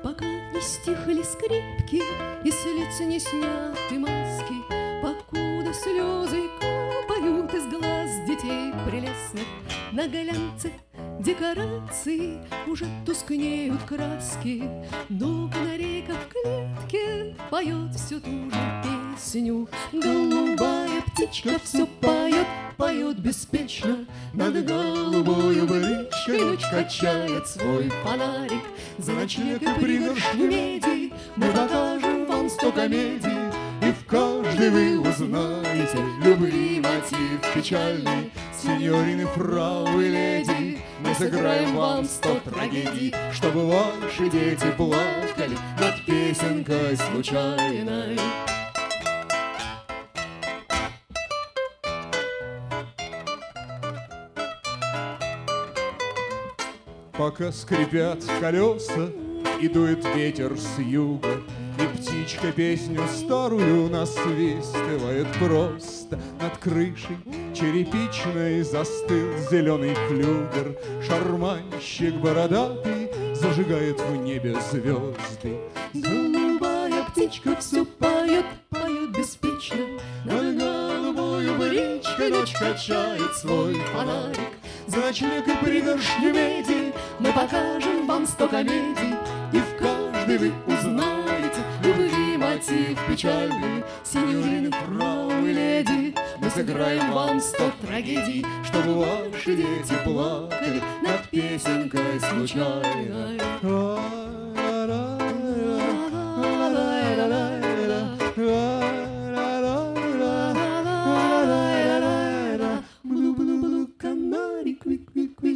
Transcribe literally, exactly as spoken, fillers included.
Пока не стихли скрипки и с лиц не сняты маски, покуда слезы капают из глаз детей прелестных, на глянце декораций уже тускнеют краски, но канарейка в клетке поет всю ту же песню. Голубая птичка все поет, поет беспечно, над голубою бричкой ночь качает свой фонарик. За ночлег и пригоршню меди мы покажем вам сто комедий, и в каждой вы узнаете любви мотив печальный. Сеньорины, фрау и леди, мы сыграем вам сто трагедий, чтобы ваши дети плакали над песенкой случайной. Пока скрипят колеса и дует ветер с юга, и птичка песню старую насвистывает просто. Над крышей черепичной застыл зеленый флюгер, шарманщик бородатый зажигает в небе звезды. Голубая птичка все поет, поет беспечно, над голубою бричкой ночь качает свой фонарик. За ночлег и пригоршню меди мы покажем вам сто комедий, и в каждой вы узнаете любви мотив печальный. Сеньорины, фрау и леди, мы сыграем вам сто трагедий, чтобы ваши дети плакали над песенкой случайной. Канарик, квик-квик-квик.